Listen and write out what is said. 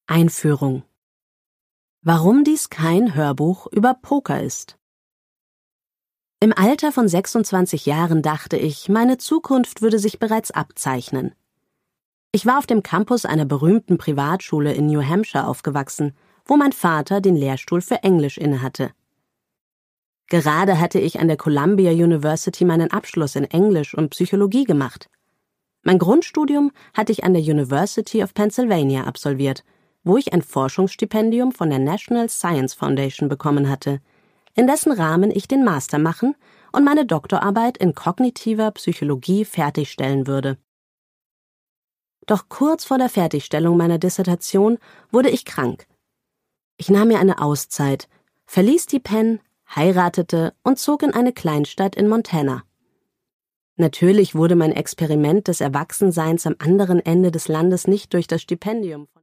Einführung. Warum dies kein Hörbuch über Poker ist. Im Alter von 26 Jahren dachte ich, meine Zukunft würde sich bereits abzeichnen. Ich war auf dem Campus einer berühmten Privatschule in New Hampshire aufgewachsen, wo mein Vater den Lehrstuhl für Englisch innehatte. Gerade hatte ich an der Columbia University meinen Abschluss in Englisch und Psychologie gemacht. Mein Grundstudium hatte ich an der University of Pennsylvania absolviert, wo ich ein Forschungsstipendium von der National Science Foundation bekommen hatte, in dessen Rahmen ich den Master machen und meine Doktorarbeit in kognitiver Psychologie fertigstellen würde. Doch kurz vor der Fertigstellung meiner Dissertation wurde ich krank. Ich nahm mir eine Auszeit, verließ die Penn, heiratete und zog in eine Kleinstadt in Montana. Natürlich wurde mein Experiment des Erwachsenseins am anderen Ende des Landes nicht durch das Stipendium